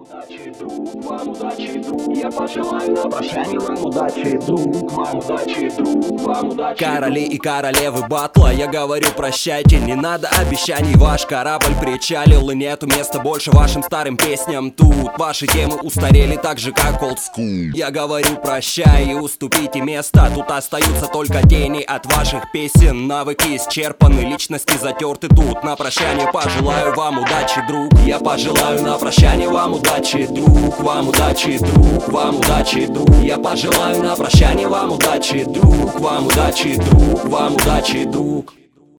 удачи, друг, вам удачи, друг. Я пожелаю на прощание вам удачи, друг, вам удачи, друг, вам удачи. Короли и королевы батла, я говорю прощайте, не надо обещаний. Ваш корабль причалил и нету места больше вашим старым песням. Тут ваши темы устарели так же, как old school. Я говорю прощай и уступите место. Тут остаются только тени от ваших песен. Навыки исчерпаны, личности затерты. Тут на прощание пожелаю вам удачи, друг. Я пожелаю на прощание вам удачи, друг, вам удачи, друг, вам удачи, друг. Я пожелаю на прощание вам удачи, друг, вам удачи, друг, вам удачи, друг.